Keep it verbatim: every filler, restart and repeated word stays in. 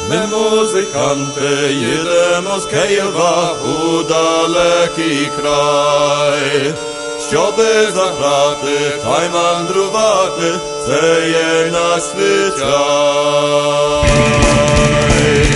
Ми, музиканти, їдемо з Києва у далекий край, щоби заграти та й мандрувати, це є наш звичай.